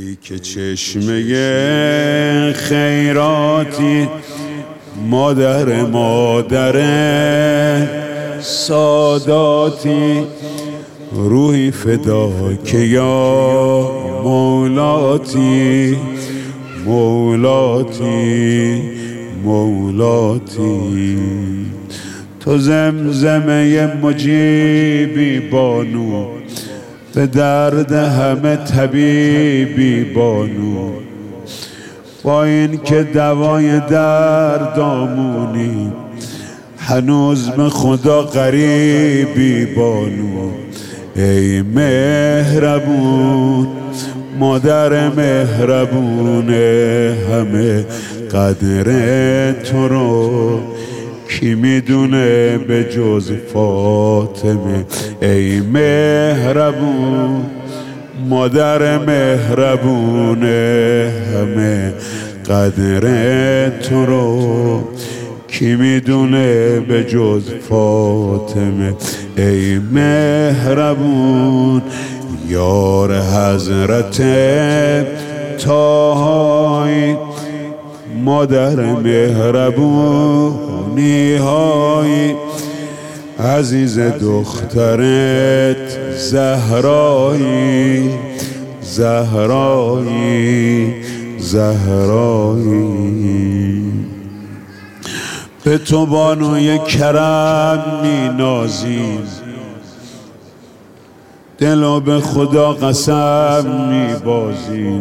ای که چشمه خیراتی، مادر ساداتی، روحی فدا که یا مولاتی مولاتی مولاتی. تو زمزمه مجیبی بانو، به درد همه طبیبی بانو، با این که دوای دردامونی، هنوز به خدا غریبی بانو. ای مهربون، مادر مهربونه، همه قدر تو رو کی میدونه به جز فاطمه. ای مهربون، مادر مهربونه، همه قدر تو رو کی میدونه به جز فاطمه. ای مهربون، یار حضرت طاهایی، مادر مهربونی هایی، عزیز دخترت زهرایی زهرایی زهرایی. به تو بانوی کرم می نازیم، دلو به خدا قسم می بازیم،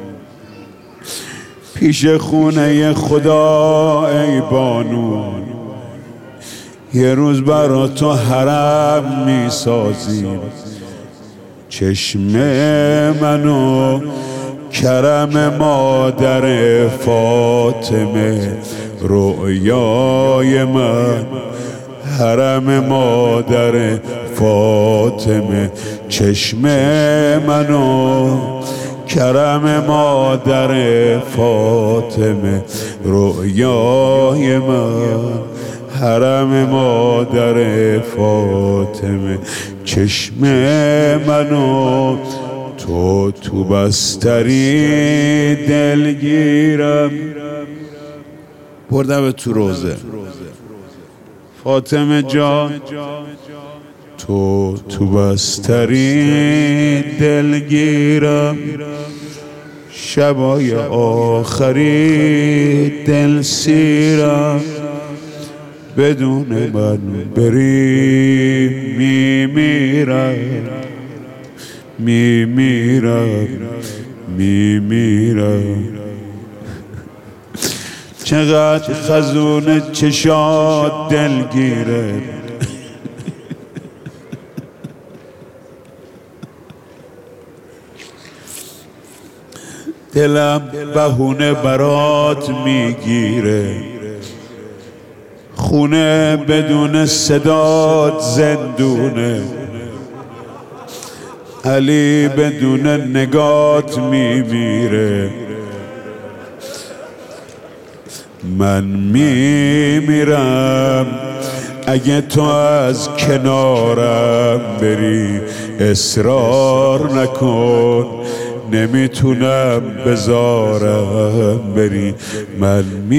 پیش خونه خدا ای بانو، یه روز برا تو حرم می سازیم. چشم منو کرم مادر فاطمه، رؤیای من حرم مادر فاطمه. چشم منو کرم مادر فاطمه، رؤیای من حرم مادر فاطمه. چشم منو تو بستری دلگیرم، بردم تو روزه فاطمه جان، تو بستری دلگیرم، شبای آخری دل سیرم، بدون من بری میمیرم میمیرم میمیرم. چقدر خزون چشات دلگیره، دلم بهونه برات میگیره، خونه بدون صدات زندونه، علی بدون نگات میمیره. من میمیرم اگه تو از کنارم بری، اصرار نکن نمیتونم بذارم بری. من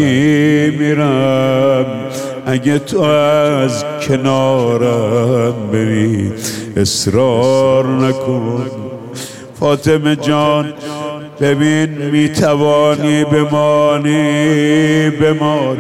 میمیرم اگه تو از کنارم بری، اصرار نکن. فاطمه جان ببین میتوانی بمانی بمانی.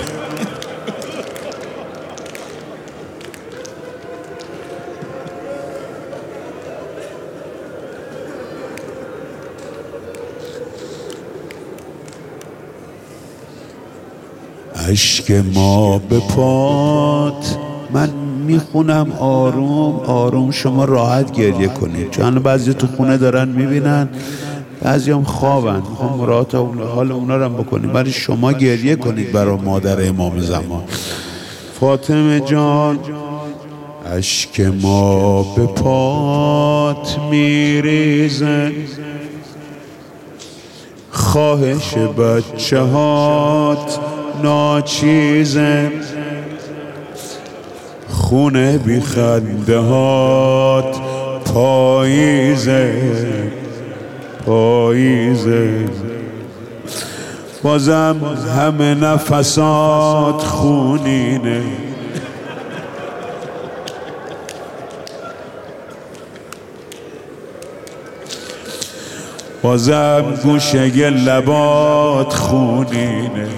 اشک ما به پات، من میخونم آروم آروم، شما راحت گریه کنید، چون بعضی تو خونه دارن میبینن، بعضی هم خوابن، میخوام مراعات حال اونا رو هم بکنیم، ولی شما گریه کنید برای مادر امام زمان. فاطمه جان اشک ما به پات میریزه، خواهش بچه هات ناچیزه، خونه بی خنده هات پاییزه پاییزه، بازم همه نفسات خونینه، بازم گوشه لبات خونینه.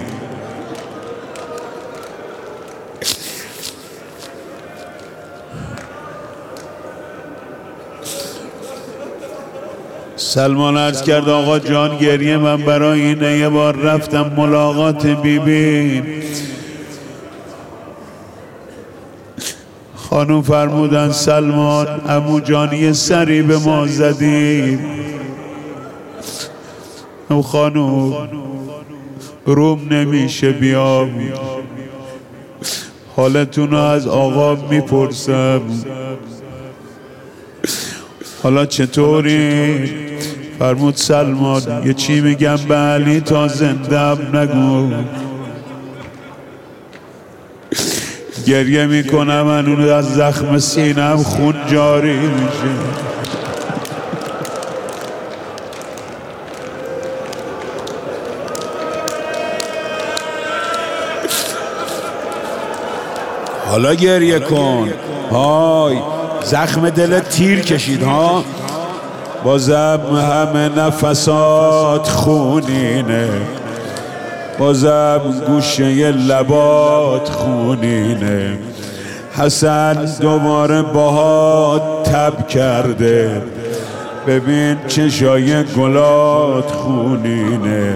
سلمان عرض کرد آقا جان گریه من برای اینه یه بار رفتم ملاقات بیبی، خانوم فرمودن سلمان عمو جان یه سری به ما زدیم، خانوم روم نمیشه بیام، حالتونو از آقا میپرسم حالا چطوری؟ فرمود سلمان یه چی میگم به علی تا زندم نگو، گریه میکنم من از زخم سینم خون جاری میشه. حالا گریه کن، های زخم دلت تیر کشید ها، بازم همه نفسات خونینه، بازم گوشه لبات خونینه، حسن دوباره باهات تب کرده، ببین چشای گلات خونینه،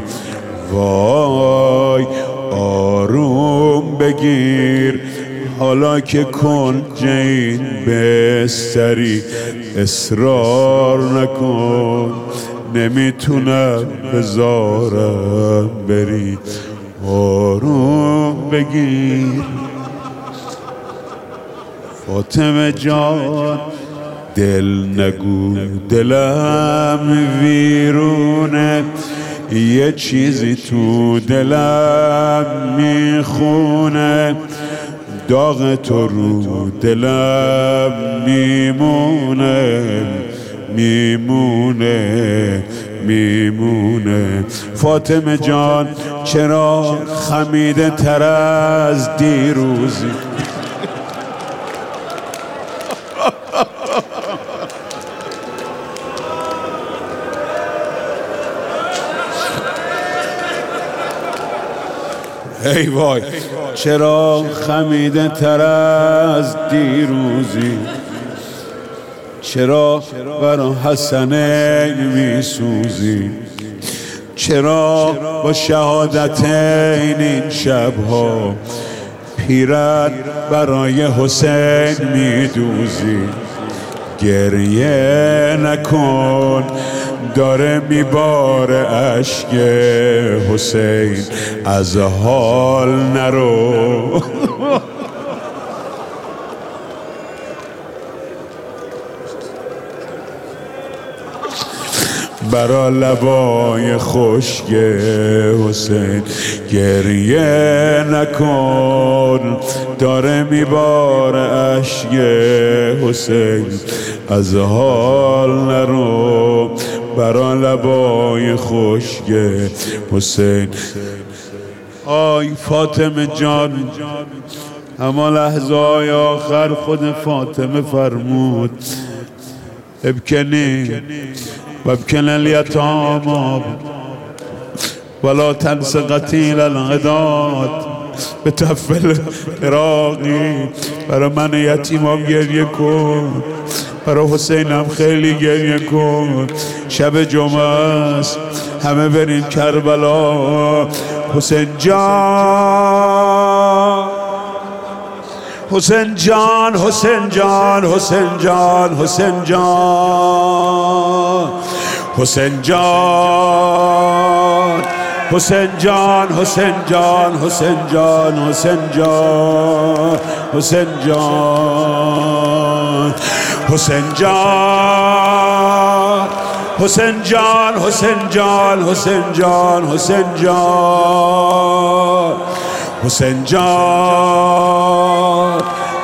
وای آروم بگیر حالا که کنج این بستری، اصرار نکن نمیتونم بذارم بری، آروم بگیر. فاطمه جان دل نگو دلم ویرونه، یه چیزی تو دلم میخونه، داغ تو رو دلم میمونه میمونه میمونه. فاطمه جان چرا خمیده تر از دیروزی؟ ای وای چرا خمیده تر از دیروزی؟ چرا برا حسنین میسوزی؟ چرا با شهادتین این شبها پیرت برای حسین میدوزی؟ گریه نکن داره میباره اشک حسین، از حال نرو. برا لبای خشک حسین گریه نکن، داره میباره اشک حسین، از حال نرو. برا لبای خشک حسین. آی فاطمه جان اما لحظه های آخر خود فاطمه فرمود ابکنی و ابکن الیتاما ولا تنس قتیل العداد به تفل عراقی. برای من یتیمام گریه کن، برای حسینم خیلی گریه کن. شب جمعه است همه برین کربلا. حسین جان حسین جان حسین جان حسین جان حسین جان حسین جان حسین جان حسین جان حسین جان حسین جان حسین جان حسین جان حسین جان حسین جان حسین جان حسین جان حسین جان